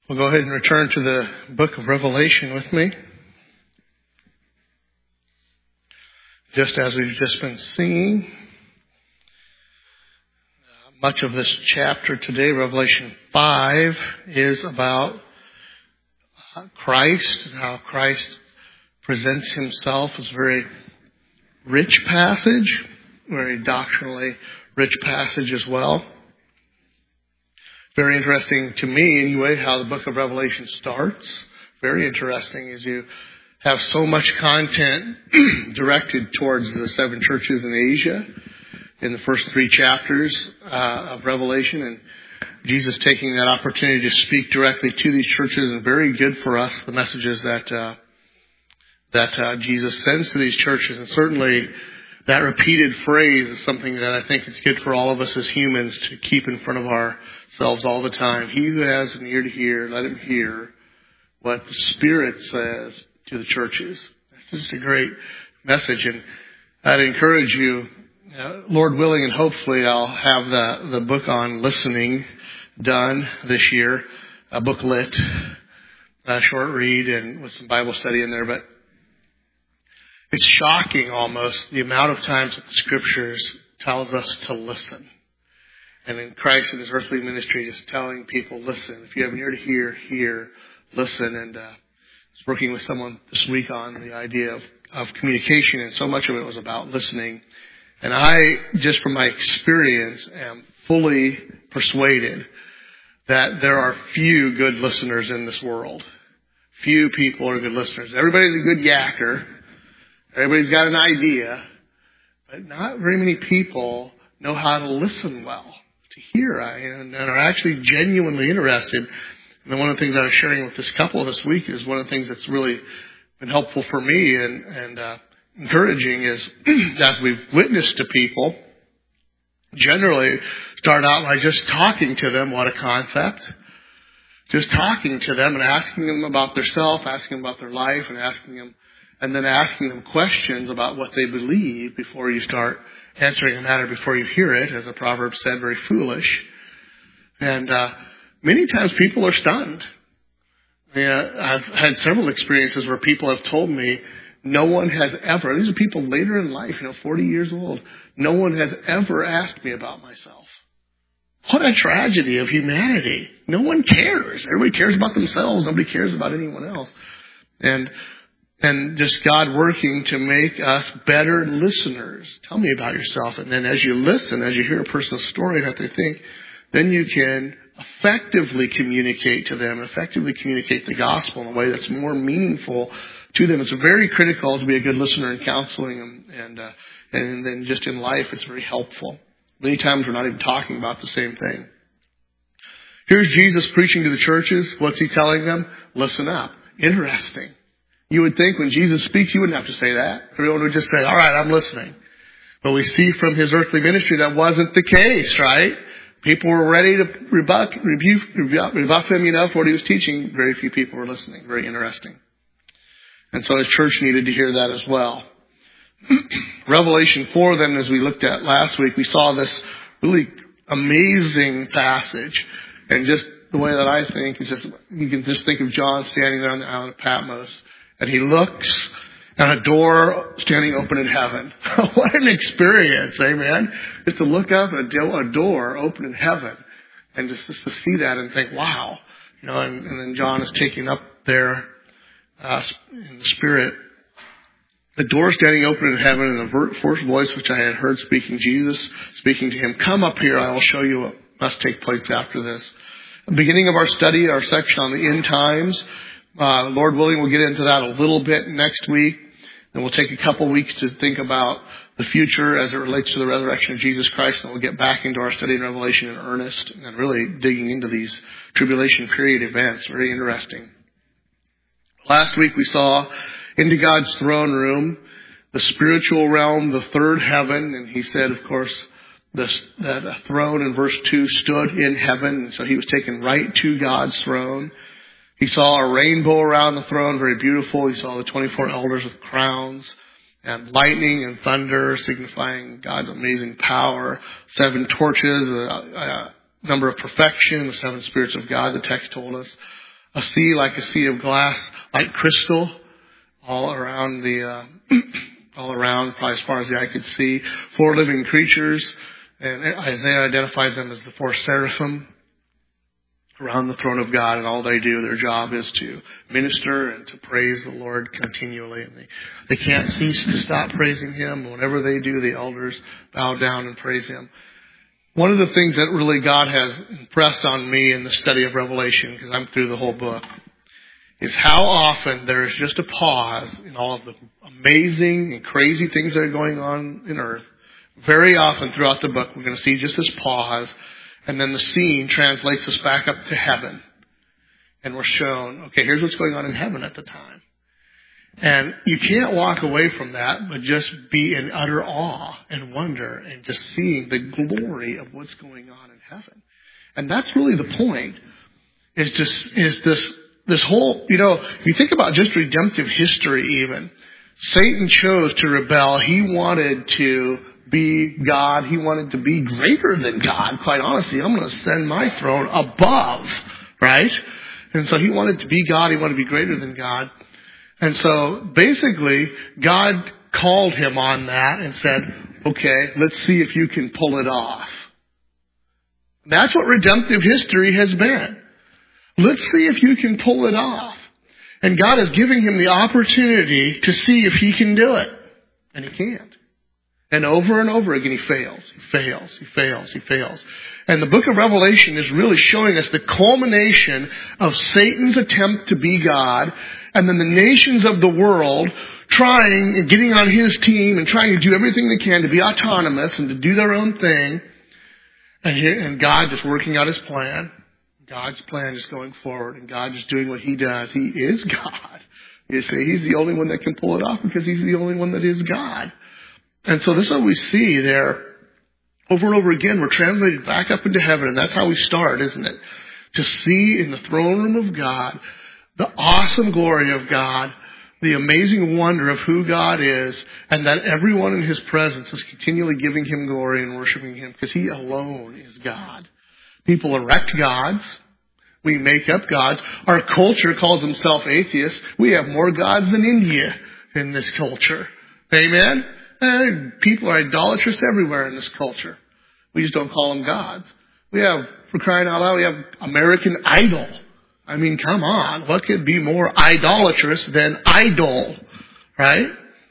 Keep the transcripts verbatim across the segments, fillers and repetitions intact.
We'll go ahead and return to the book of Revelation with me. Just as we've just been seeing, much of this chapter today, Revelation five, is about Christ and how Christ presents himself as a very rich passage, very doctrinally rich passage as well. Very interesting to me, anyway, how the book of Revelation starts. Very interesting as you have so much content directed towards the seven churches in Asia in the first three chapters uh, of Revelation, and Jesus taking that opportunity to speak directly to these churches, and very good for us, the messages that uh, that uh, Jesus sends to these churches. And certainly that repeated phrase is something that I think is good for all of us as humans to keep in front of ourselves all the time. He who has an ear to hear, let him hear what the Spirit says to the churches. It's just a great message, and I'd encourage you, uh, Lord willing, and hopefully I'll have the, the book on listening done this year, a booklet, a short read, and with some Bible study in there. But it's shocking almost the amount of times that the Scriptures tells us to listen. And in Christ in his earthly ministry is telling people, listen. If you have an ear to hear, hear, listen. And uh, I was working with someone this week on the idea of, of communication, and so much of it was about listening. And I, just from my experience, am fully persuaded that there are few good listeners in this world. Few people are good listeners. Everybody's a good yacker. Everybody's got an idea, but not very many people know how to listen well, to hear, and, and are actually genuinely interested. And one of the things I was sharing with this couple this week is one of the things that's really been helpful for me and, and uh, encouraging is as we've witnessed to people, generally start out by just talking to them, what a concept. Just talking to them and asking them about their self, asking them about their life, and asking them And then asking them questions about what they believe before you start answering a matter before you hear it, as the proverb said, very foolish. And uh, many times people are stunned. Yeah, I've had several experiences where people have told me no one has ever, these are people later in life, you know, forty years old, no one has ever asked me about myself. What a tragedy of humanity. No one cares. Everybody cares about themselves. Nobody cares about anyone else. And And just God working to make us better listeners. Tell me about yourself. And then as you listen, as you hear a person's story and what they think, then you can effectively communicate to them, effectively communicate the gospel in a way that's more meaningful to them. It's very critical to be a good listener in counseling, and and, uh, and then just in life, it's very helpful. Many times we're not even talking about the same thing. Here's Jesus preaching to the churches. What's he telling them? Listen up. Interesting. You would think when Jesus speaks, you wouldn't have to say that. Everyone would just say, all right, I'm listening. But we see from his earthly ministry that wasn't the case, right? People were ready to rebuff, rebuff, rebuff, rebuff him, you know, for what he was teaching. Very few people were listening. Very interesting. And so his church needed to hear that as well. Revelation four, then, as we looked at last week, we saw this really amazing passage. And just the way that I think is just, you can just think of John standing there on the island of Patmos. And he looks, and a door standing open in heaven. What an experience, amen? Just to look up and a door open in heaven, and just, just to see that and think, wow. You know, and, and then John is taking up there uh, in the Spirit. The door standing open in heaven, and the first voice which I had heard speaking, Jesus speaking to him, come up here, I will show you what must take place after this. The beginning of our study, our section on the end times. Uh, Lord willing, we'll get into that a little bit next week. And we'll take a couple weeks to think about the future as it relates to the resurrection of Jesus Christ. And we'll get back into our study in Revelation in earnest and really digging into these tribulation period events. Very interesting. Last week we saw into God's throne room, the spiritual realm, the third heaven. And he said, of course, this, that a throne in verse two stood in heaven. And so he was taken right to God's throne. He saw a rainbow around the throne, very beautiful. He saw the twenty-four elders with crowns, and lightning and thunder signifying God's amazing power. Seven torches, a, a number of perfection, the seven spirits of God, the text told us. A sea like a sea of glass, like crystal, all around the, uh, all around, probably as far as the eye could see. Four living creatures, and Isaiah identifies them as the four seraphim around the throne of God, and all they do, their job is to minister and to praise the Lord continually. And they, they can't cease to stop praising Him. Whatever they do, the elders bow down and praise Him. One of the things that really God has impressed on me in the study of Revelation, because I'm through the whole book, is how often there's just a pause in all of the amazing and crazy things that are going on in earth. Very often throughout the book, we're going to see just this pause, and then the scene translates us back up to heaven. And we're shown, okay, here's what's going on in heaven at the time. And you can't walk away from that, but just be in utter awe and wonder and just seeing the glory of what's going on in heaven. And that's really the point, is just, is this, this whole, you know, if you think about just redemptive history even, Satan chose to rebel. He wanted to be God. He wanted to be greater than God, quite honestly. I'm going to send my throne above, right? And so he wanted to be God. He wanted to be greater than God. And so basically, God called him on that and said, okay, let's see if you can pull it off. That's what redemptive history has been. Let's see if you can pull it off. And God is giving him the opportunity to see if he can do it. And he can't. And over and over again, he fails. He fails. He fails. He fails. And the book of Revelation is really showing us the culmination of Satan's attempt to be God, and then the nations of the world trying and getting on his team and trying to do everything they can to be autonomous and to do their own thing. And, he, and God just working out his plan. God's plan is going forward, and God is doing what he does. He is God. You say he's the only one that can pull it off because he's the only one that is God. And so this is what we see there. Over and over again, we're translated back up into heaven, and that's how we start, isn't it? To see in the throne room of God the awesome glory of God, the amazing wonder of who God is, and that everyone in his presence is continually giving him glory and worshiping him because he alone is God. People erect gods. We make up gods. Our culture calls themselves atheists. We have more gods than India in this culture. Amen? And people are idolatrous everywhere in this culture. We just don't call them gods. We have, for crying out loud, we have American Idol. I mean, come on. What could be more idolatrous than idol? Right?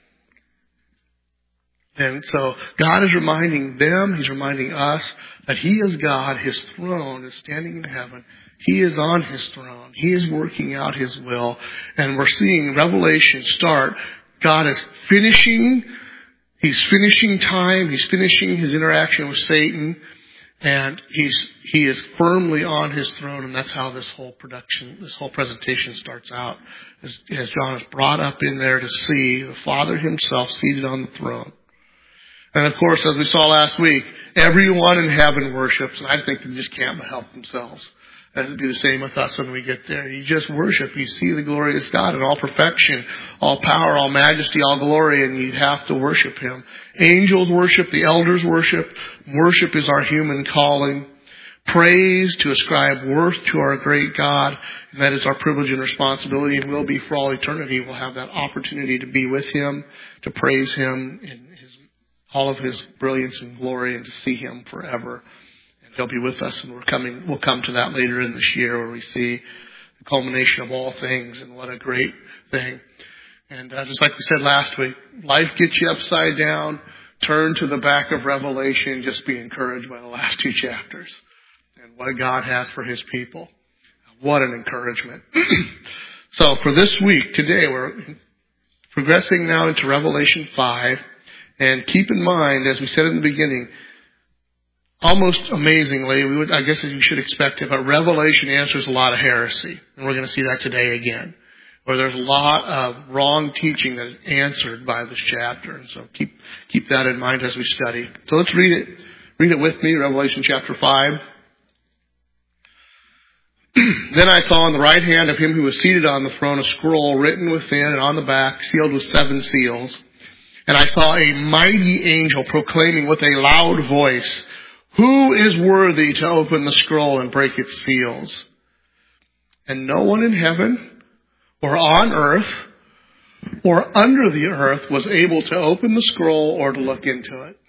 And so God is reminding them, he's reminding us that he is God. His throne is standing in heaven. He is on his throne. He is working out his will. And we're seeing Revelation start. God is finishing, he's finishing time. He's finishing his interaction with Satan. And he's, he is firmly on his throne. And that's how this whole production, this whole presentation starts out. As, as John is brought up in there to see the Father himself seated on the throne. And of course, as we saw last week, everyone in heaven worships, and I think they just can't help themselves. That would be the same with us when we get there. You just worship. You see the glorious God in all perfection, all power, all majesty, all glory, and you have to worship him. Angels worship. The elders worship. Worship is our human calling. Praise, to ascribe worth to our great God, and that is our privilege and responsibility, and will be for all eternity. We'll have that opportunity to be with him, to praise him in his all of his brilliance and glory, and to see him forever. And he'll be with us, and we're coming, we'll come to that later in this year where we see the culmination of all things, and what a great thing. And uh, just like we said last week, life gets you upside down. Turn to the back of Revelation. Just be encouraged by the last two chapters and what God has for his people. What an encouragement. So for this week, today, we're progressing now into Revelation five. And keep in mind, as we said in the beginning, almost amazingly, we would, I guess as you should expect it, but Revelation answers a lot of heresy. And we're going to see that today again. Where there's a lot of wrong teaching that is answered by this chapter. And so keep keep that in mind as we study. So let's read it. Read it with me, Revelation chapter five. Then I saw on the right hand of him who was seated on the throne a scroll written within and on the back, sealed with seven seals. And I saw a mighty angel proclaiming with a loud voice, "Who is worthy to open the scroll and break its seals?" And no one in heaven or on earth or under the earth was able to open the scroll or to look into it.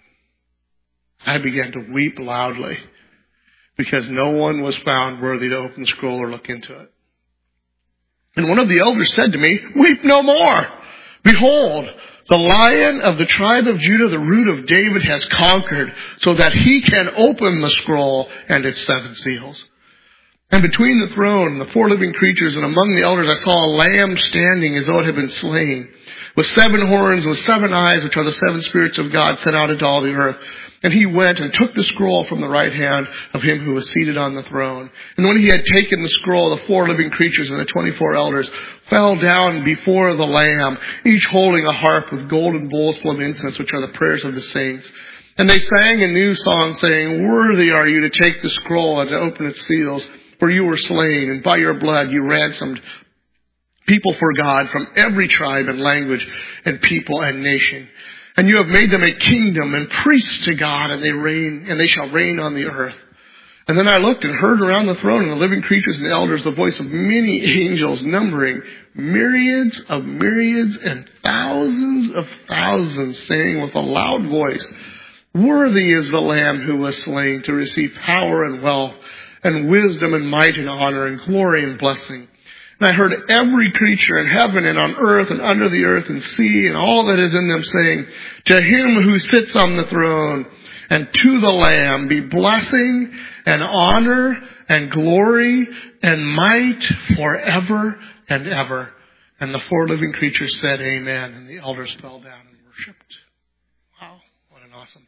I began to weep loudly because no one was found worthy to open the scroll or look into it. And one of the elders said to me, "Weep no more. Behold, the Lion of the tribe of Judah, the Root of David, has conquered so that he can open the scroll and its seven seals." And between the throne and the four living creatures and among the elders I saw a lamb standing as though it had been slain, with seven horns, with seven eyes, which are the seven spirits of God sent out into all the earth. And he went and took the scroll from the right hand of him who was seated on the throne. And when he had taken the scroll, the four living creatures and the twenty-four elders fell down before the Lamb, each holding a harp with golden bowls full of incense, which are the prayers of the saints. And they sang a new song, saying, "Worthy are you to take the scroll and to open its seals, for you were slain, and by your blood you ransomed people for God from every tribe and language and people and nation. And you have made them a kingdom and priests to God, and they reign, and they shall reign on the earth." And then I looked and heard around the throne and the living creatures and the elders the voice of many angels, numbering myriads of myriads and thousands of thousands, saying with a loud voice, "Worthy is the Lamb who was slain to receive power and wealth and wisdom and might and honor and glory and blessing." And I heard every creature in heaven and on earth and under the earth and sea and all that is in them saying, "To him who sits on the throne and to the Lamb be blessing and honor and glory and might forever and ever." And the four living creatures said, "Amen." And the elders fell down and worshipped. Wow, what an awesome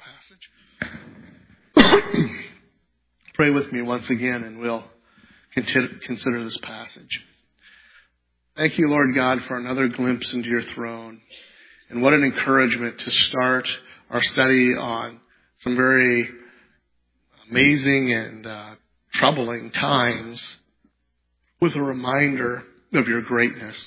passage. Pray with me once again and we'll consider this passage. Thank you, Lord God, for another glimpse into your throne. And what an encouragement to start our study on some very amazing and uh, troubling times with a reminder of your greatness.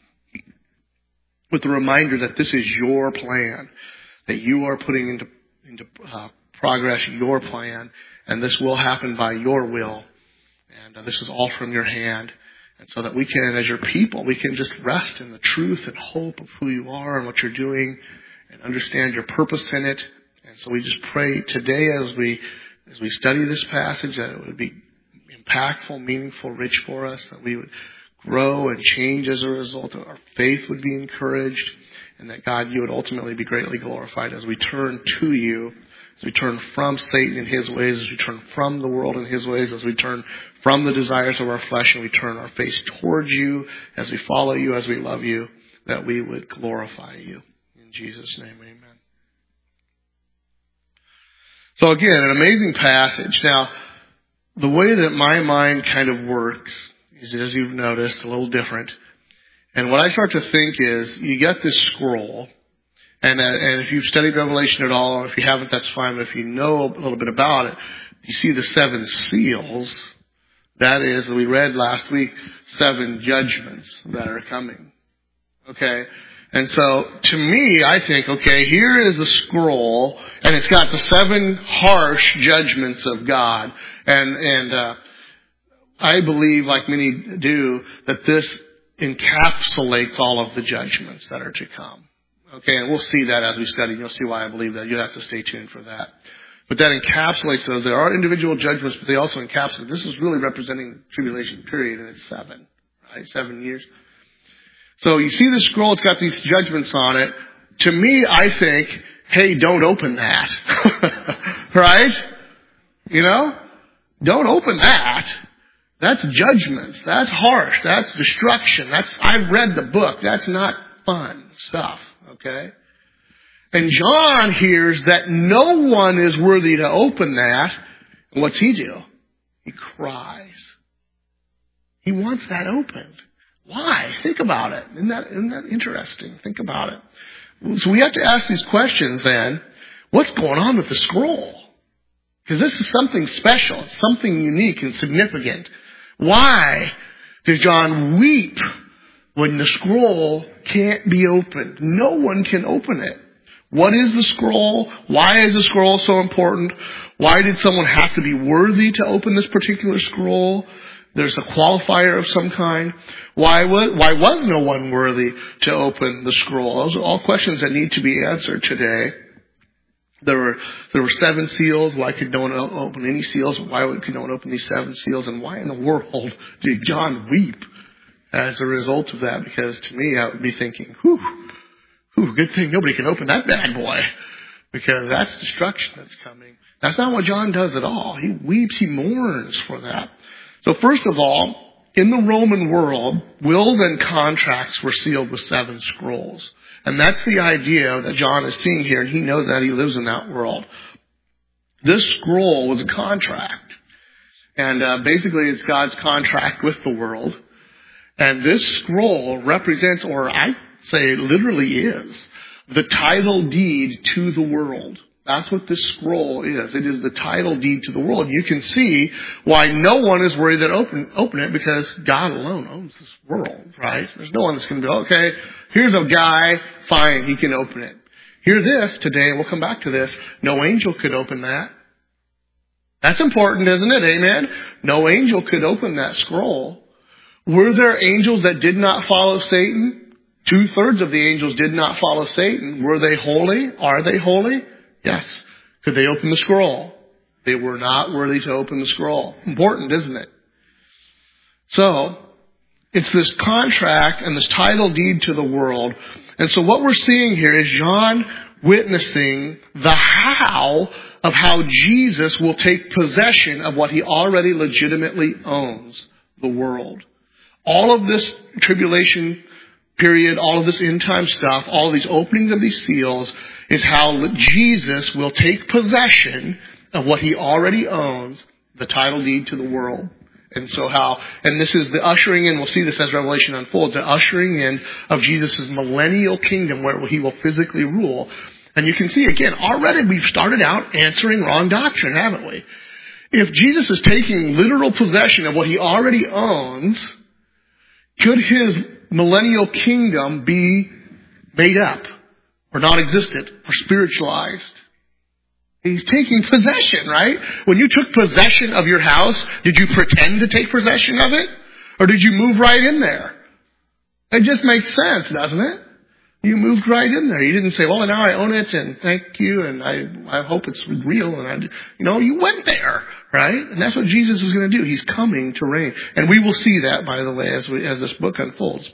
With the reminder that this is your plan, that you are putting into, into uh, progress your plan, and this will happen by your will. And uh, this is all from your hand. And so that we can, as your people, we can just rest in the truth and hope of who you are and what you're doing and understand your purpose in it. And so we just pray today as we as we study this passage that it would be impactful, meaningful, rich for us, that we would grow and change as a result. Our faith would be encouraged, and that, God, you would ultimately be greatly glorified as we turn to you, as we turn from Satan and his ways, as we turn from the world and his ways, as we turn from the desires of our flesh and we turn our face towards you, as we follow you, as we love you, that we would glorify you. In Jesus' name, amen. So again, an amazing passage. Now, the way that my mind kind of works is, as you've noticed, a little different. And what I start to think is, you get this scroll, and uh, and if you've studied Revelation at all, or if you haven't, that's fine, but if you know a little bit about it, you see the seven seals. That is, we read last week, seven judgments that are coming. Okay? And so, to me, I think, okay, here is the scroll, and it's got the seven harsh judgments of God. And, and, uh, I believe, like many do, that this encapsulates all of the judgments that are to come. Okay, and we'll see that as we study. You'll see why I believe that. You'll have to stay tuned for that. But that encapsulates those. There are individual judgments, but they also encapsulate. This is really representing the tribulation period, and it's seven, right? Seven years. So you see the scroll, it's got these judgments on it. To me, I think, hey, don't open that. Right? You know? Don't open that. That's judgments. That's harsh. That's destruction. That's, I've read the book. That's not fun stuff. Okay? And John hears that no one is worthy to open that. And what's he do? He cries. He wants that opened. Why? Think about it. Isn't that, isn't that interesting? Think about it. So we have to ask these questions then. What's going on with the scroll? Because this is something special. It's something unique and significant. Why does John weep when the scroll can't be opened? No one can open it. What is the scroll? Why is the scroll so important? Why did someone have to be worthy to open this particular scroll? There's a qualifier of some kind. Why was, why was no one worthy to open the scroll? Those are all questions that need to be answered today. There were, there were seven seals. Why could no one open any seals? Why could no one open these seven seals? And why in the world did John weep as a result of that? Because to me, I would be thinking, whew, whew, good thing nobody can open that bad boy. Because that's destruction that's coming. That's not what John does at all. He weeps, he mourns for that. So first of all, in the Roman world, wills and contracts were sealed with seven scrolls. And that's the idea that John is seeing here, and he knows that he lives in that world. This scroll was a contract. And uh, basically it's God's contract with the world. And this scroll represents, or I say literally is, the title deed to the world. That's what this scroll is. It is the title deed to the world. You can see why no one is worried that open open it, because God alone owns this world, right? There's no one that's going to go, okay, here's a guy, fine, he can open it. Hear this today, and we'll come back to this. No angel could open that. That's important, isn't it? Amen? No angel could open that scroll. Were there angels that did not follow Satan? Two-thirds of the angels did not follow Satan. Were they holy? Are they holy? Yes. Could they open the scroll? They were not worthy to open the scroll. Important, isn't it? So, it's this contract and this title deed to the world. And so what we're seeing here is John witnessing the how of how Jesus will take possession of what he already legitimately owns, the world. All of this tribulation period, all of this end time stuff, all of these openings of these seals is how Jesus will take possession of what he already owns, the title deed to the world. And so how, and this is the ushering in, we'll see this as Revelation unfolds, the ushering in of Jesus' millennial kingdom where he will physically rule. And you can see again, already we've started out answering wrong doctrine, haven't we? If Jesus is taking literal possession of what he already owns, could his millennial kingdom be made up or non-existent or spiritualized? He's taking possession, right? When you took possession of your house, did you pretend to take possession of it? Or did you move right in there? It just makes sense, doesn't it? You moved right in there. You didn't say, well, now I own it and thank you and I I hope it's real. And I, you know, you went there, right? And that's what Jesus is going to do. He's coming to reign. And we will see that, by the way, as we, as this book unfolds.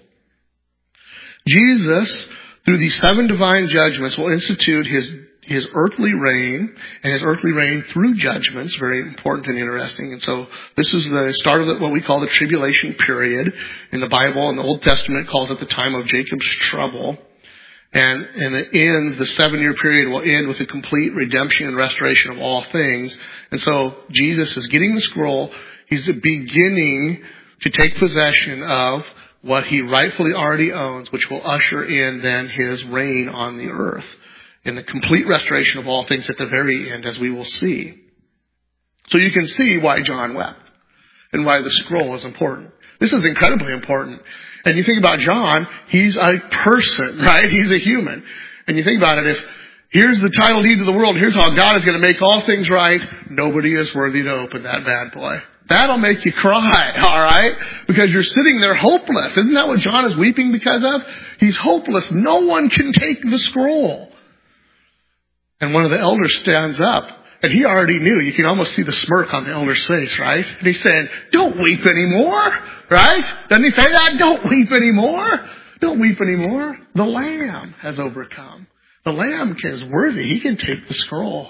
Jesus, through these seven divine judgments, will institute his his earthly reign, and his earthly reign through judgments, very important and interesting. And so this is the start of what we call the tribulation period. In the Bible, in the Old Testament, it calls it the time of Jacob's trouble. And, and it ends, the seven-year period will end with the complete redemption and restoration of all things. And so Jesus is getting the scroll. He's beginning to take possession of what he rightfully already owns, which will usher in then his reign on the earth in the complete restoration of all things at the very end, as we will see. So you can see why John wept and why the scroll is important. This is incredibly important. And you think about John, he's a person, right? He's a human. And you think about it, if here's the title deed to the world, here's how God is going to make all things right, nobody is worthy to open that bad boy. That'll make you cry, all right? Because you're sitting there hopeless. Isn't that what John is weeping because of? He's hopeless. No one can take the scroll. And one of the elders stands up, and he already knew. You can almost see the smirk on the elder's face, right? And he's saying, don't weep anymore, right? Doesn't he say that? Don't weep anymore. Don't weep anymore. The Lamb has overcome. The Lamb is worthy. He can take the scroll.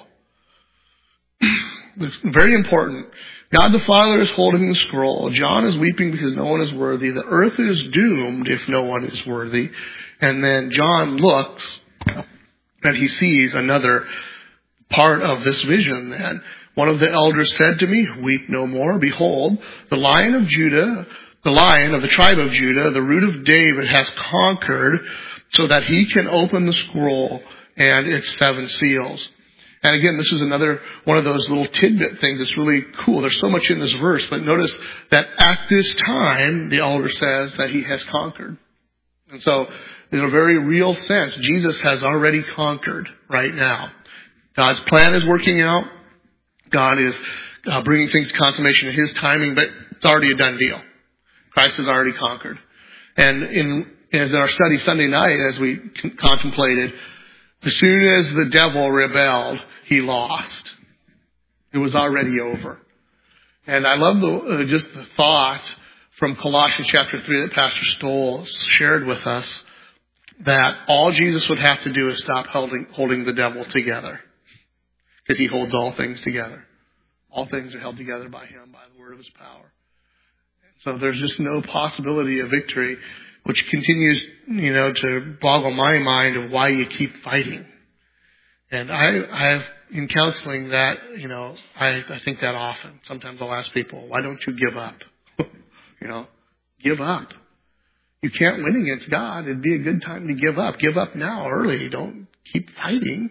It's very important. God the Father is holding the scroll. John is weeping because no one is worthy. The earth is doomed if no one is worthy. And then John looks, and he sees another part of this vision then. One of the elders said to me, weep no more. Behold, the Lion of Judah, the Lion of the tribe of Judah, the root of David, has conquered so that he can open the scroll and its seven seals. And again, this is another one of those little tidbit things that's really cool. There's so much in this verse, but notice that at this time, the elder says that he has conquered. And so, in a very real sense, Jesus has already conquered right now. God's plan is working out. God is uh, bringing things to consummation in his timing. But It's already a done deal. Christ has already conquered. And in, as in our study Sunday night, as we con- contemplated, as soon as the devil rebelled, he lost. It was already over. And I love the, uh, just the thought from Colossians chapter three that Pastor Stoll shared with us, that all Jesus would have to do is stop holding, holding the devil together. Because he holds all things together. All things are held together by him, by the word of his power. So there's just no possibility of victory, which continues, you know, to boggle my mind of why you keep fighting. And I, I've, in counseling that, you know, I, I think that often. Sometimes I'll ask people, why don't you give up? You know, give up. You can't win against God. It'd be a good time to give up. Give up now, early. Don't keep fighting.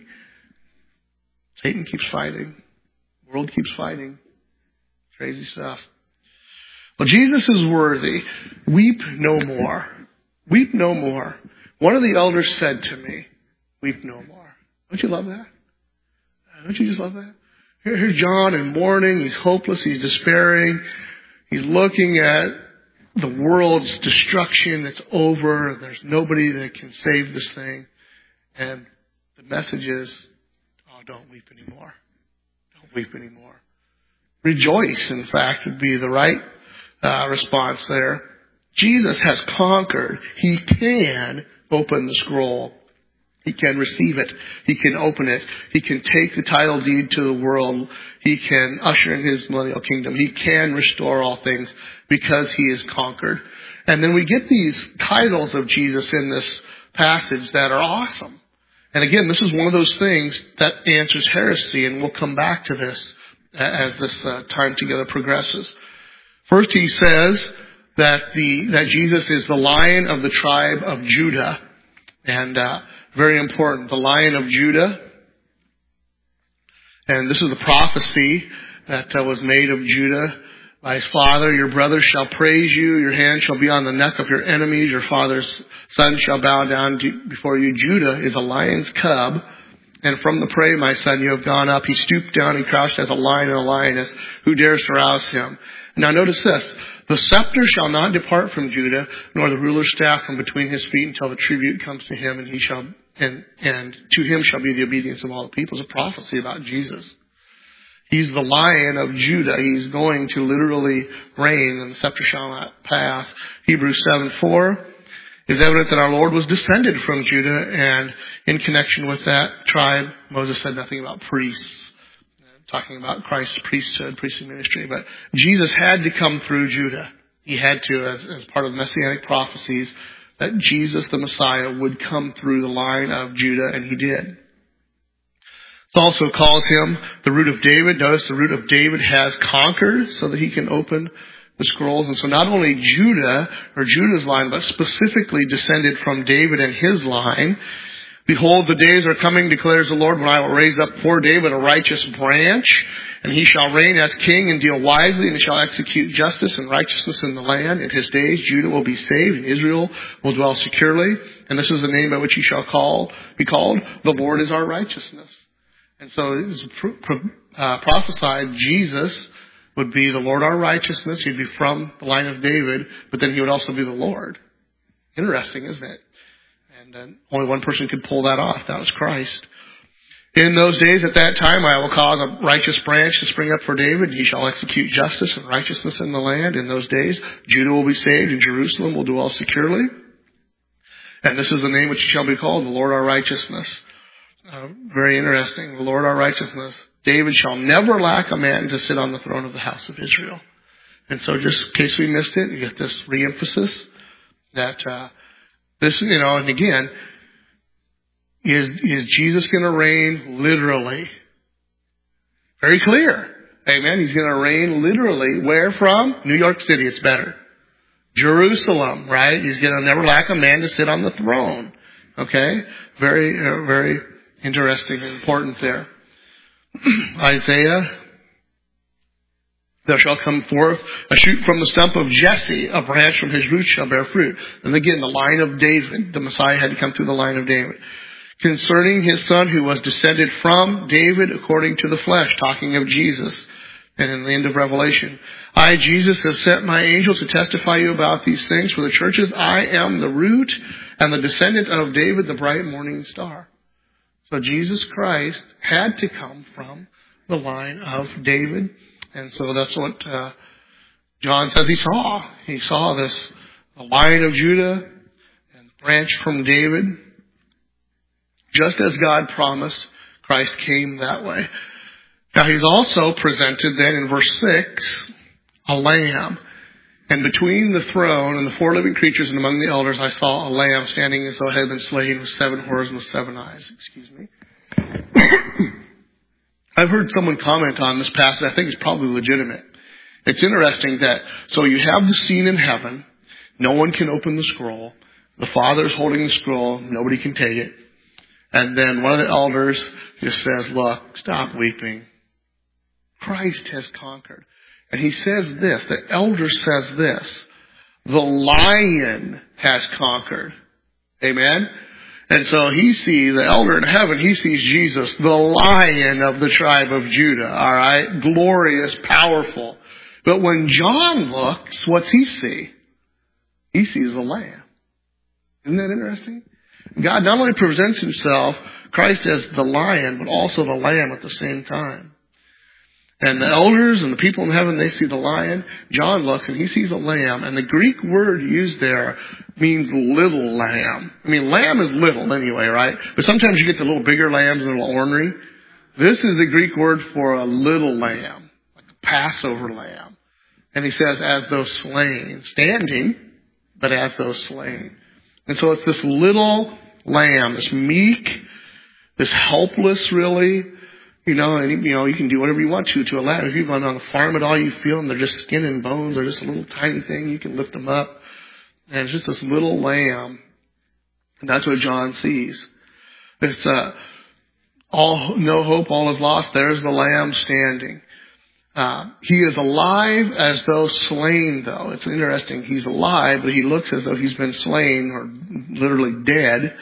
Satan keeps fighting. The world keeps fighting. Crazy stuff. Well, Jesus is worthy. Weep no more. Weep no more. One of the elders said to me, weep no more. Don't you love that? Don't you just love that? Here, here's John in mourning. He's hopeless. He's despairing. He's looking at the world's destruction that's over. There's nobody that can save this thing. And the message is, oh, don't weep anymore. Don't weep anymore. Rejoice, in fact, would be the right uh, response there. Jesus has conquered. He can open the scroll. He can receive it. He can open it. He can take the title deed to the world. He can usher in his millennial kingdom. He can restore all things because he is conquered. And then we get these titles of Jesus in this passage that are awesome. And again, this is one of those things that answers heresy, and we'll come back to this as this uh, time together progresses. First, he says that the that Jesus is the Lion of the tribe of Judah, and uh, very important, the Lion of Judah. And this is the prophecy that uh, was made of Judah by his father. Your brothers shall praise you. Your hand shall be on the neck of your enemies. Your father's son shall bow down to, before you. Judah is a lion's cub. And from the prey, my son, you have gone up. He stooped down and crouched as a lion and a lioness. Who dares to rouse him? Now notice this. The scepter shall not depart from Judah, nor the ruler's staff from between his feet until the tribute comes to him, and he shall, and, and to him shall be the obedience of all the people. It's a prophecy about Jesus. He's the Lion of Judah. He's going to literally reign, and the scepter shall not pass. Hebrews seven four is evident that our Lord was descended from Judah, and in connection with that tribe, Moses said nothing about priests, talking about Christ's priesthood, priestly ministry. But Jesus had to come through Judah. He had to, as, as part of messianic prophecies, that Jesus, the Messiah, would come through the line of Judah, and he did. It also calls him the root of David. Notice the root of David has conquered so that he can open the scrolls. And so not only Judah, or Judah's line, but specifically descended from David and his line. Behold, the days are coming, declares the Lord, when I will raise up for David a righteous branch, and he shall reign as king and deal wisely, and he shall execute justice and righteousness in the land. In his days, Judah will be saved, and Israel will dwell securely. And this is the name by which he shall call, be called, the Lord is our righteousness. And so it was uh, prophesied Jesus would be the Lord our righteousness. He'd be from the line of David, but then he would also be the Lord. Interesting, isn't it? And then only one person could pull that off. That was Christ. In those days, at that time, I will cause a righteous branch to spring up for David. He shall execute justice and righteousness in the land. In those days, Judah will be saved, and Jerusalem will dwell securely. And this is the name which shall be called, the Lord our righteousness. Uh, very interesting. The Lord our righteousness. David shall never lack a man to sit on the throne of the house of Israel. And so just in case we missed it, you get this re-emphasis that uh, this, you know, and again, is, is Jesus going to reign literally? Very clear. Amen. He's going to reign literally. Where from? New York City. It's better. Jerusalem, right? He's going to never lack a man to sit on the throne. Okay? Very, uh, very interesting and important there. Isaiah, there shall come forth a shoot from the stump of Jesse, a branch from his root shall bear fruit. And again, the line of David. The Messiah had to come through the line of David. Concerning his son who was descended from David according to the flesh, talking of Jesus. And in the end of Revelation, I, Jesus, have sent my angels to testify you about these things for the churches. I am the root and the descendant of David, the bright morning star. So Jesus Christ had to come from the line of David. And so that's what uh, John says he saw. He saw this, the line of Judah and the branch from David. Just as God promised, Christ came that way. Now he's also presented then in verse six, a lamb. And between the throne and the four living creatures and among the elders, I saw a lamb standing as though it had been slain with seven horns and with seven eyes. Excuse me. I've heard someone comment on this passage. I think it's probably legitimate. It's interesting that, so you have the scene in heaven. No one can open the scroll. The Father's holding the scroll. Nobody can take it. And then one of the elders just says, look, stop weeping. Christ has conquered. And he says this, the elder says this, the lion has conquered. Amen? And so he sees, the elder in heaven, he sees Jesus, the lion of the tribe of Judah, alright? Glorious, powerful. But when John looks, what's he see? He sees a lamb. Isn't that interesting? God not only presents himself, Christ as the lion, but also the lamb at the same time. And the elders and the people in heaven, they see the lion. John looks and he sees a lamb. And the Greek word used there means little lamb. I mean, lamb is little anyway, right? But sometimes you get the little bigger lambs, a little ornery. This is the Greek word for a little lamb, like a Passover lamb. And he says, as though slain, standing, but as though slain. And so it's this little lamb, this meek, this helpless, really. You know, and you know, you can do whatever you want to to a lamb. If you've gone on the farm at all, you feel them, they're just skin and bones, they're just a little tiny thing, you can lift them up. And it's just this little lamb. And that's what John sees. It's uh all no hope, all is lost. There's the lamb standing. Uh, he is alive as though slain, though. It's interesting. He's alive, but he looks as though he's been slain or literally dead.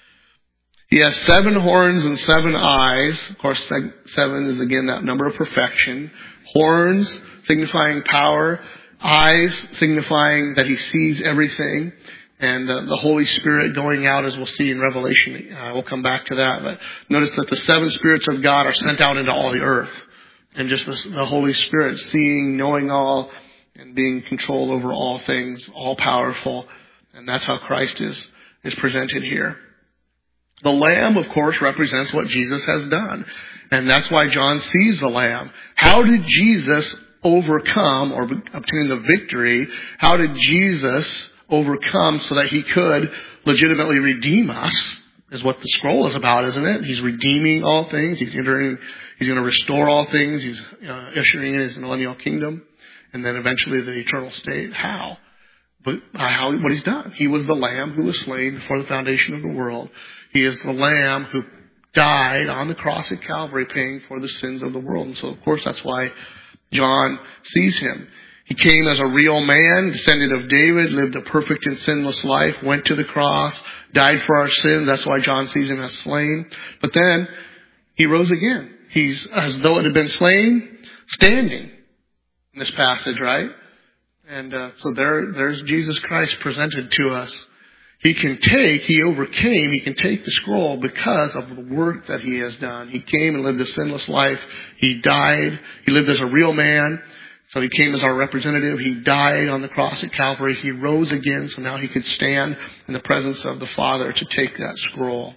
He has seven horns and seven eyes. Of course, seven is again that number of perfection. Horns signifying power. Eyes signifying that he sees everything. And uh, the Holy Spirit going out, as we'll see in Revelation. Uh, we'll come back to that. But notice that the seven spirits of God are sent out into all the earth. And just the, the Holy Spirit seeing, knowing all, and being in control over all things, all powerful. And that's how Christ is, is presented here. The lamb, of course, represents what Jesus has done. And that's why John sees the lamb. How did Jesus overcome or obtain the victory? How did Jesus overcome so that he could legitimately redeem us? Is what the scroll is about, isn't it? He's redeeming all things. He's entering, he's going to restore all things. He's uh, ushering in his millennial kingdom. And then eventually the eternal state. How? But how, what he's done. He was the lamb who was slain before the foundation of the world. He is the lamb who died on the cross at Calvary paying for the sins of the world. And so, of course, that's why John sees him. He came as a real man, descendant of David, lived a perfect and sinless life, went to the cross, died for our sins. That's why John sees him as slain. But then he rose again. He's as though it had been slain, standing in this passage, right? And uh, so there, there's Jesus Christ presented to us. He can take, he overcame, he can take the scroll because of the work that he has done. He came and lived a sinless life. He died. He lived as a real man. So he came as our representative. He died on the cross at Calvary. He rose again, so now he could stand in the presence of the Father to take that scroll.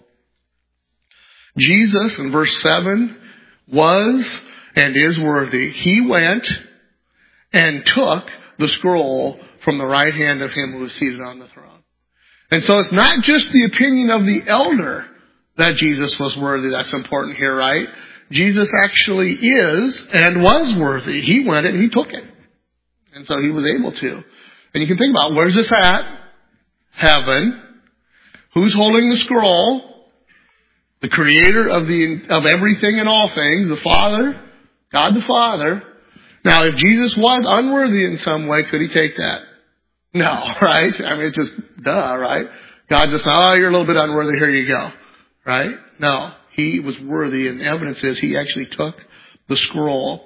Jesus, in verse seven, was and is worthy. He went and took the scroll from the right hand of him who was seated on the throne. And so it's not just the opinion of the elder that Jesus was worthy that's important here, right? Jesus actually is and was worthy. He went and he took it. And so he was able to. And you can think about, where's this at? Heaven. Who's holding the scroll? The creator of the of everything and all things, the Father, God the Father. Now, if Jesus was unworthy in some way, could he take that? No, right? I mean, it's just duh, right? God just, oh, you're a little bit unworthy, here you go. Right? No, he was worthy, and the evidence is he actually took the scroll.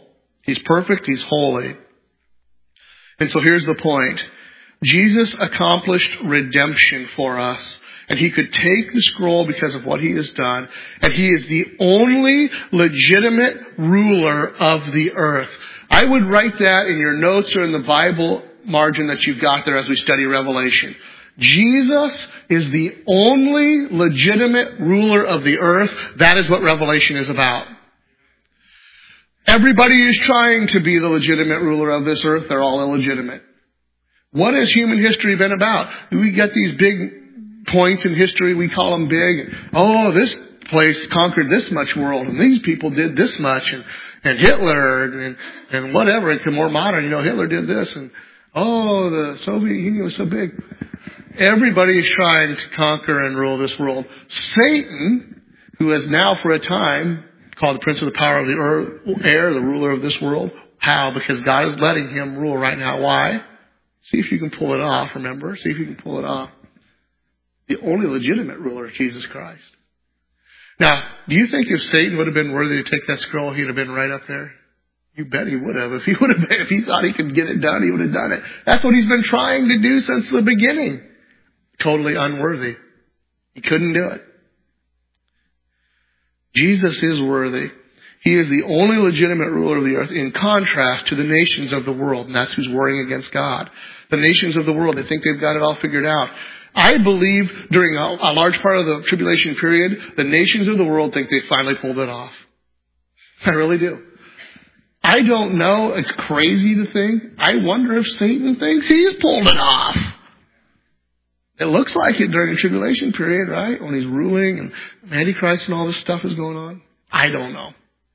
He's perfect. He's holy. And so here's the point. Jesus accomplished redemption for us. And he could take the scroll because of what he has done. And he is the only legitimate ruler of the earth. I would write that in your notes or in the Bible margin that you've got there as we study Revelation. Jesus is the only legitimate ruler of the earth. That is what Revelation is about. Everybody is trying to be the legitimate ruler of this earth. They're all illegitimate. What has human history been about? We get these big points in history, we call them big. Oh, this place conquered this much world, and these people did this much, and, and Hitler, and, and whatever. It's more modern. You know, Hitler did this, and oh, the Soviet Union was so big. Everybody is trying to conquer and rule this world. Satan, who is now for a time called the prince of the power of the earth, air, the ruler of this world. How? Because God is letting him rule right now. Why? See if you can pull it off, remember? See if you can pull it off. The only legitimate ruler is Jesus Christ. Now, do you think if Satan would have been worthy to take that scroll, he'd have been right up there? You bet he would have. If he would have been, if he thought he could get it done, he would have done it. That's what he's been trying to do since the beginning. Totally unworthy. He couldn't do it. Jesus is worthy. He is the only legitimate ruler of the earth in contrast to the nations of the world. And that's who's warring against God. The nations of the world, they think they've got it all figured out. I believe during a, a large part of the tribulation period, the nations of the world think they finally pulled it off. I really do. I don't know. It's crazy to think. I wonder if Satan thinks he's pulled it off. It looks like it during the tribulation period, right? When he's ruling and Antichrist and all this stuff is going on. I don't know.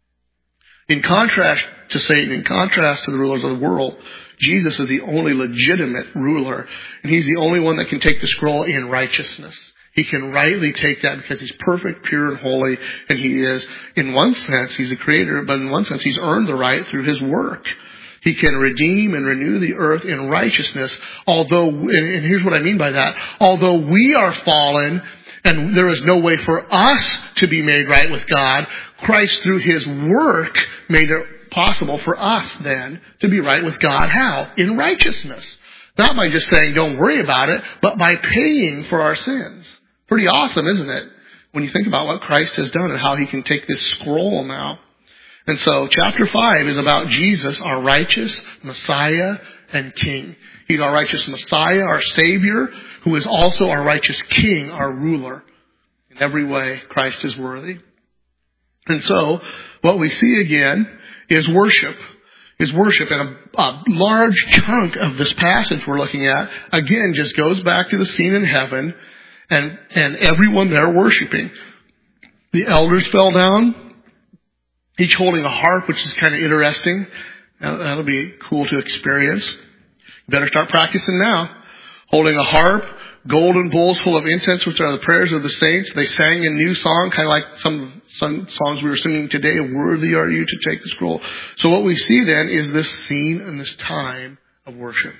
In contrast to Satan, in contrast to the rulers of the world, Jesus is the only legitimate ruler. And he's the only one that can take the scroll in righteousness. He can rightly take that because he's perfect, pure, and holy. And he is, in one sense, he's the creator, but in one sense, he's earned the right through his work. He can redeem and renew the earth in righteousness. Although, and here's what I mean by that. Although we are fallen, and there is no way for us to be made right with God, Christ, through his work, made it possible for us then to be right with God. How? In righteousness. Not by just saying, don't worry about it, but by paying for our sins. Pretty awesome, isn't it? When you think about what Christ has done and how he can take this scroll now. And so chapter five is about Jesus, our righteous Messiah and King. He's our righteous Messiah, our Savior, who is also our righteous King, our ruler. In every way, Christ is worthy. And so, what we see again is worship. Is worship. And a, a large chunk of this passage we're looking at, again, just goes back to the scene in heaven and, and everyone there worshiping. The elders fell down, each holding a harp, which is kind of interesting. That'll be cool to experience. You better start practicing now. Holding a harp, golden bowls full of incense, which are the prayers of the saints. They sang a new song, kind of like some, some songs we were singing today, Worthy Are You to Take the Scroll. So what we see then is this scene and this time of worship.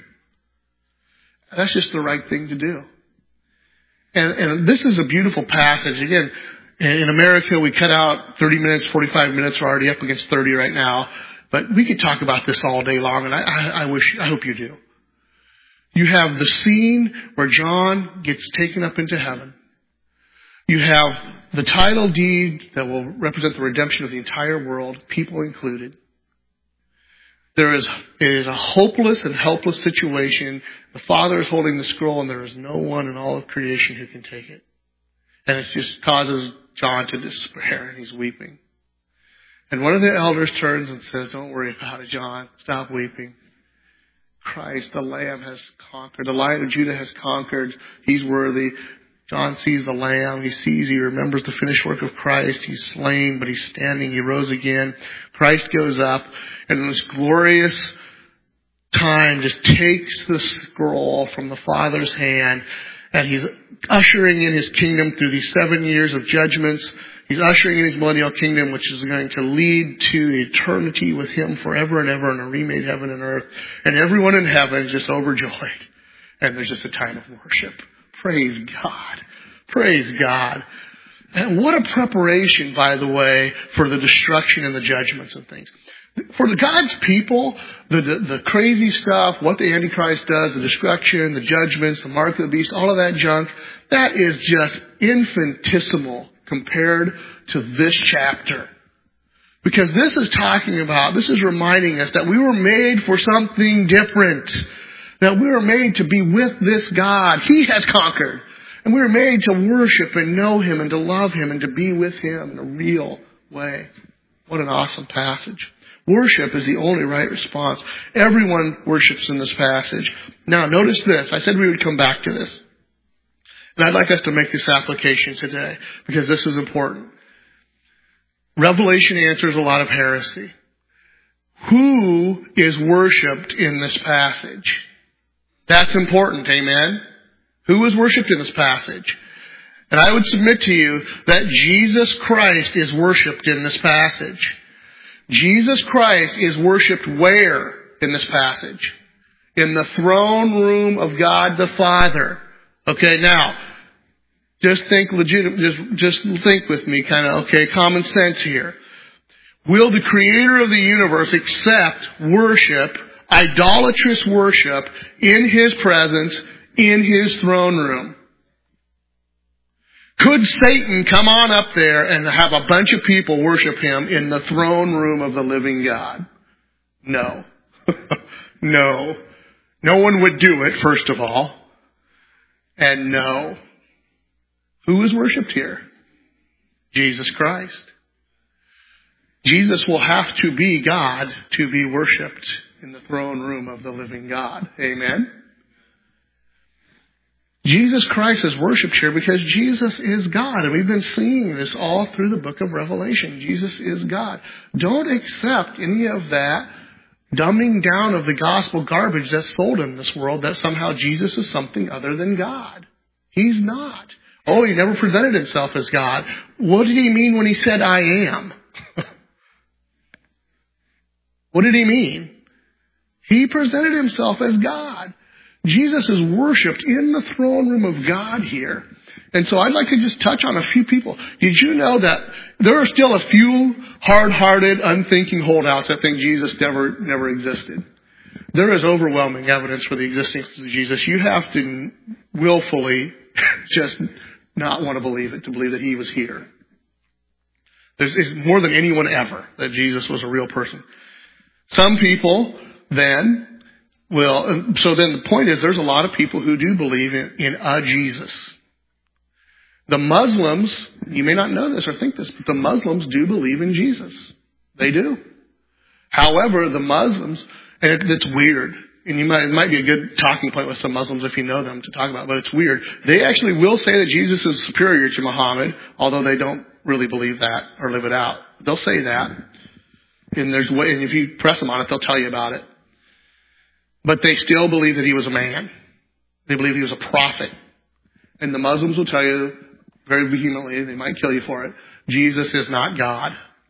That's just the right thing to do. And, and this is a beautiful passage. Again, in America, we cut out thirty minutes, forty-five minutes. We're already up against thirty right now. But we could talk about this all day long, and I, I, I wish, I hope you do. You have the scene where John gets taken up into heaven. You have the title deed that will represent the redemption of the entire world, people included. There is, it is a hopeless and helpless situation. The Father is holding the scroll, and there is no one in all of creation who can take it. And it just causes John to despair, and he's weeping. And one of the elders turns and says, "Don't worry about it, John. Stop weeping. Christ, the Lamb, has conquered. The Lion of Judah has conquered. He's worthy." John sees the Lamb. He sees, he remembers the finished work of Christ. He's slain, but he's standing. He rose again. Christ goes up, and in this glorious time just takes the scroll from the Father's hand, and he's ushering in his kingdom through these seven years of judgments. He's ushering in his millennial kingdom, which is going to lead to eternity with him forever and ever in a remade heaven and earth. And everyone in heaven is just overjoyed. And there's just a time of worship. Praise God. Praise God. And what a preparation, by the way, for the destruction and the judgments and things. For the God's people, the, the, the crazy stuff, what the Antichrist does, the destruction, the judgments, the mark of the beast, all of that junk, that is just infinitesimal compared to this chapter. Because this is talking about, this is reminding us that we were made for something different. That we were made to be with this God. He has conquered. And we were made to worship and know Him and to love Him and to be with Him in a real way. What an awesome passage. Worship is the only right response. Everyone worships in this passage. Now, notice this. I said we would come back to this. And I'd like us to make this application today because this is important. Revelation answers a lot of heresy. Who is worshipped in this passage? That's important, amen? Who is worshipped in this passage? And I would submit to you that Jesus Christ is worshipped in this passage. Jesus Christ is worshipped where in this passage? In the throne room of God the Father. Okay, now, just think legit, just, just think with me, kind of, okay, common sense here. Will the Creator of the universe accept worship, idolatrous worship, in His presence, in His throne room? Could Satan come on up there and have a bunch of people worship Him in the throne room of the living God? No. No. No one would do it, first of all. And no. Who is worshipped here? Jesus Christ. Jesus will have to be God to be worshipped in the throne room of the living God. Amen? Jesus Christ is worshipped here because Jesus is God. And we've been seeing this all through the book of Revelation. Jesus is God. Don't accept any of that dumbing down of the gospel garbage that's sold in this world that somehow Jesus is something other than God. He's not. Oh, He never presented Himself as God. What did He mean when He said, I am? What did He mean? He presented Himself as God. Jesus is worshipped in the throne room of God here. And so I'd like to just touch on a few people. Did you know that there are still a few hard-hearted, unthinking holdouts that think Jesus never, never existed? There is overwhelming evidence for the existence of Jesus. You have to willfully just not want to believe it, to believe that He was here. There's it's more than anyone ever that Jesus was a real person. Some people then will, so then the point is there's a lot of people who do believe in, in a Jesus. The Muslims, you may not know this or think this, but the Muslims do believe in Jesus. They do. However, the Muslims, and it, it's weird, and you might, it might be a good talking point with some Muslims if you know them to talk about, but it's weird. They actually will say that Jesus is superior to Muhammad, although they don't really believe that or live it out. They'll say that. And there's way, and if you press them on it, they'll tell you about it. But they still believe that He was a man. They believe He was a prophet. And the Muslims will tell you very vehemently, they might kill you for it, Jesus is not God.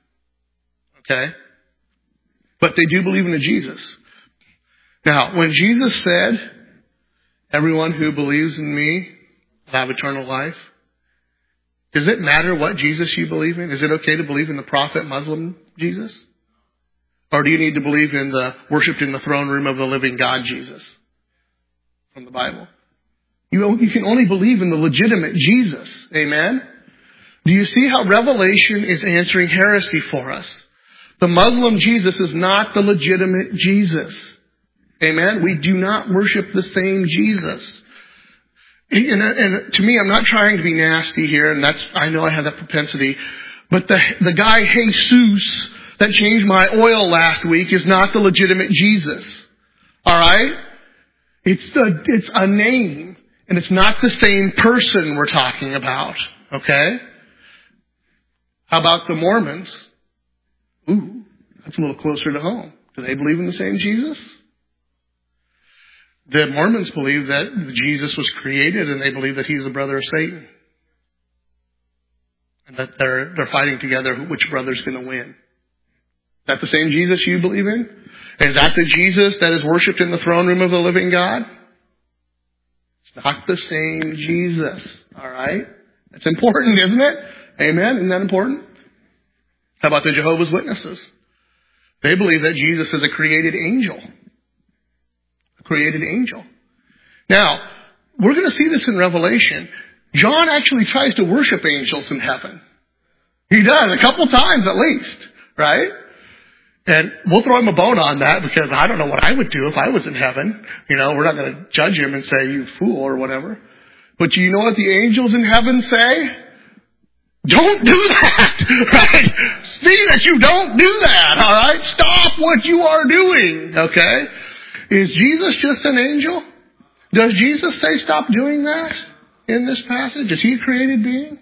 Okay? But they do believe in a Jesus. Now, when Jesus said, everyone who believes in me will have eternal life, does it matter what Jesus you believe in? Is it okay to believe in the prophet Muslim Jesus? Or do you need to believe in the worshipped in the throne room of the living God Jesus from the Bible? You, you can only believe in the legitimate Jesus. Amen? Do you see how Revelation is answering heresy for us? The Muslim Jesus is not the legitimate Jesus. Amen? We do not worship the same Jesus. And, and to me, I'm not trying to be nasty here, and that's, I know I have that propensity, but the, the guy Jesus that changed my oil last week is not the legitimate Jesus. Alright? It's the, it's a name. And it's not the same person we're talking about. Okay? How about the Mormons? Ooh, that's a little closer to home. Do they believe in the same Jesus? The Mormons believe that Jesus was created and they believe that He's the brother of Satan. And that they're, they're fighting together which brother's going to win. Is that the same Jesus you believe in? Is that the Jesus that is worshipped in the throne room of the living God? It's not the same Jesus. Alright? That's important, isn't it? Amen? Isn't that important? How about the Jehovah's Witnesses? They believe that Jesus is a created angel. A created angel. Now, we're going to see this in Revelation. John actually tries to worship angels in heaven. He does, a couple times at least, right? And we'll throw him a bone on that because I don't know what I would do if I was in heaven. You know, we're not going to judge him and say, you fool or whatever. But do you know what the angels in heaven say? Don't do that, right? See that you don't do that, all right? Stop what you are doing, okay? Is Jesus just an angel? Does Jesus say stop doing that in this passage? Is he a created being?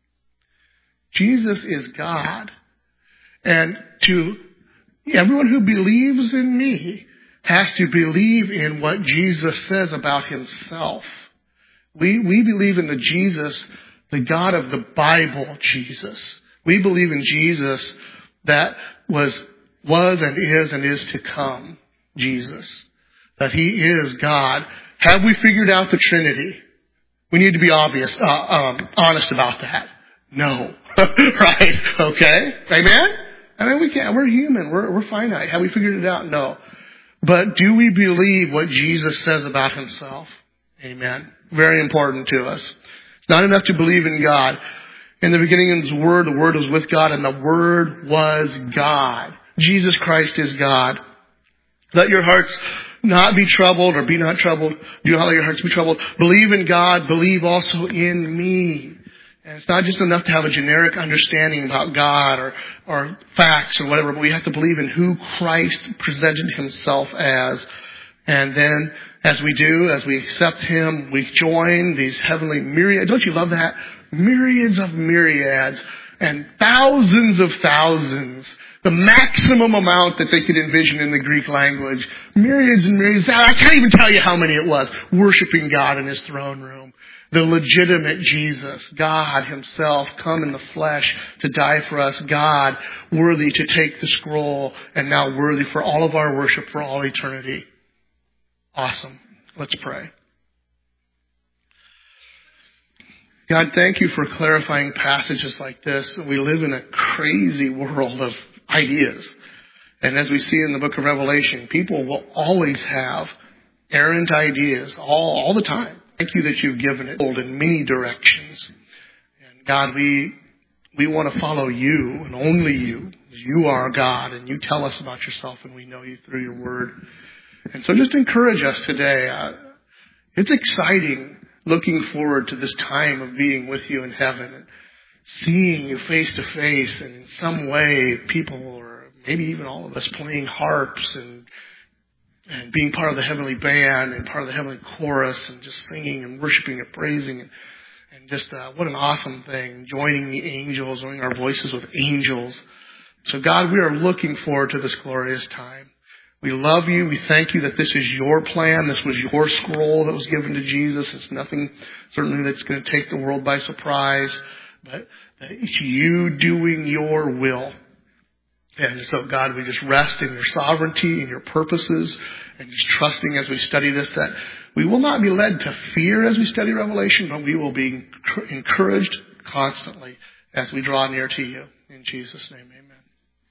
Jesus is God. And to everyone who believes in me has to believe in what Jesus says about himself. We, we believe in the Jesus, the God of the Bible, Jesus. We believe in Jesus that was, was and is and is to come, Jesus. That he is God. Have we figured out the Trinity? We need to be obvious, uh, um, honest about that. No. Right? Okay? Amen? I mean, we can't. We're human. We're, we're finite. Have we figured it out? No. But do we believe what Jesus says about himself? Amen. Very important to us. It's not enough to believe in God. In the beginning was the Word. The Word was with God, and the Word was God. Jesus Christ is God. Let your hearts not be troubled, or be not troubled. Do not let your hearts be troubled. Believe in God. Believe also in me. And it's not just enough to have a generic understanding about God or, or facts or whatever, but we have to believe in who Christ presented himself as. And then, as we do, as we accept him, we join these heavenly myriads. Don't you love that? Myriads of myriads and thousands of thousands. The maximum amount that they could envision in the Greek language. Myriads and myriads. I can't even tell you how many it was. Worshiping God in his throne room. The legitimate Jesus, God himself, come in the flesh to die for us. God, worthy to take the scroll and now worthy for all of our worship for all eternity. Awesome. Let's pray. God, thank you for clarifying passages like this. We live in a crazy world of ideas. And as we see in the book of Revelation, people will always have errant ideas all, all the time. Thank you that you've given it in many directions. And God, we we want to follow you and only you. You are God and you tell us about yourself and we know you through your word. And so just encourage us today. Uh, it's exciting looking forward to this time of being with you in heaven and seeing you face to face, and in some way people, or maybe even all of us, playing harps and and being part of the heavenly band and part of the heavenly chorus and just singing and worshiping and praising and, and just uh, what an awesome thing, joining the angels, joining our voices with angels. So God, we are looking forward to this glorious time. We love you. We thank you that this is your plan. This was your scroll that was given to Jesus. It's nothing certainly that's going to take the world by surprise, but that it's you doing your will. And so, God, we just rest in your sovereignty and your purposes, and just trusting as we study this that we will not be led to fear as we study Revelation, but we will be encouraged constantly as we draw near to you. In Jesus' name, amen.